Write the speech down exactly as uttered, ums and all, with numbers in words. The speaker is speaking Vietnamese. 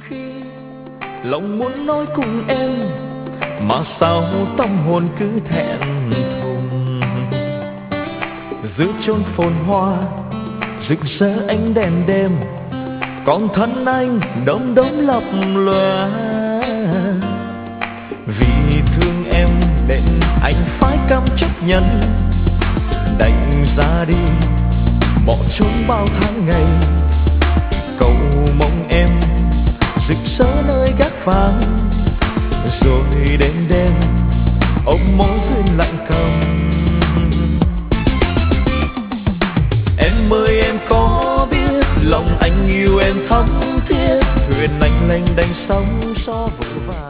khi lòng muốn nói cùng em mà sao tâm hồn cứ thẹn thùng. Giữa chốn phồn hoa rực rỡ ánh đèn đêm, còn thân anh đom đóm lập lòe. Vì thương em nên anh phải cam chấp nhận đành ra đi bỏ trốn bao tháng ngày, cầu mong em rực rỡ nơi gác vàng, rồi đêm đêm ôm mối duyên lặng câm. Em ơi em có biết lòng anh yêu em thắm thiết, thuyền anh lênh đênh sóng gió vỗ vàng.